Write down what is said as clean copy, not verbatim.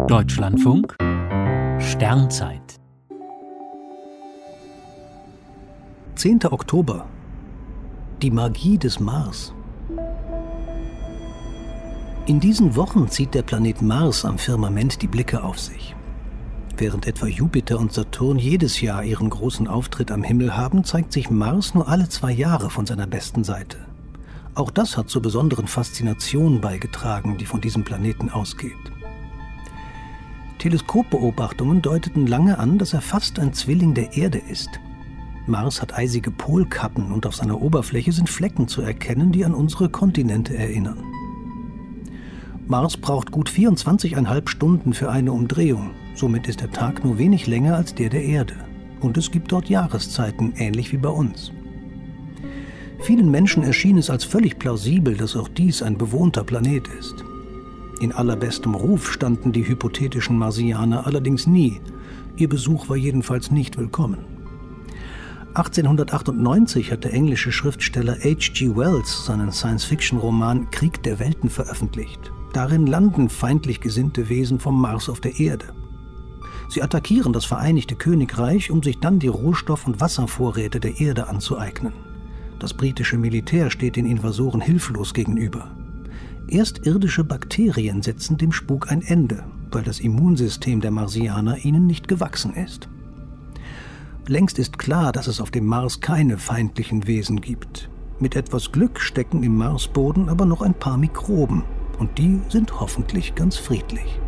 Deutschlandfunk Sternzeit 10. Oktober. Die Magie des Mars. In diesen Wochen zieht der Planet Mars am Firmament die Blicke auf sich. Während etwa Jupiter und Saturn jedes Jahr ihren großen Auftritt am Himmel haben, zeigt sich Mars nur alle 2 Jahre von seiner besten Seite. Auch das hat zur besonderen Faszination beigetragen, die von diesem Planeten ausgeht. Teleskopbeobachtungen deuteten lange an, dass er fast ein Zwilling der Erde ist. Mars hat eisige Polkappen und auf seiner Oberfläche sind Flecken zu erkennen, die an unsere Kontinente erinnern. Mars braucht gut 24,5 Stunden für eine Umdrehung. Somit ist der Tag nur wenig länger als der Erde. Und es gibt dort Jahreszeiten, ähnlich wie bei uns. Vielen Menschen erschien es als völlig plausibel, dass auch dies ein bewohnter Planet ist. In allerbestem Ruf standen die hypothetischen Marsianer allerdings nie. Ihr Besuch war jedenfalls nicht willkommen. 1898 hat der englische Schriftsteller H.G. Wells seinen Science-Fiction-Roman Krieg der Welten veröffentlicht. Darin landen feindlich gesinnte Wesen vom Mars auf der Erde. Sie attackieren das Vereinigte Königreich, um sich dann die Rohstoff- und Wasservorräte der Erde anzueignen. Das britische Militär steht den Invasoren hilflos gegenüber. Erst irdische Bakterien setzen dem Spuk ein Ende, weil das Immunsystem der Marsianer ihnen nicht gewachsen ist. Längst ist klar, dass es auf dem Mars keine feindlichen Wesen gibt. Mit etwas Glück stecken im Marsboden aber noch ein paar Mikroben, und die sind hoffentlich ganz friedlich.